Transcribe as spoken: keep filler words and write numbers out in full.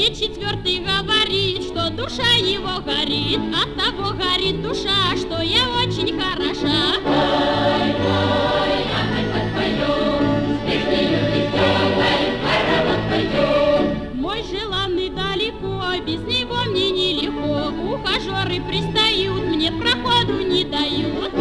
Мне четвертый говорит, что душа его горит, от того горит душа, что я очень хороша. Ой, ой, я хоть подпою, с песнею веселой, хоровод пойду. Мой желанный далеко, без него мне нелегко, ухажеры пристают, мне проходу не дают.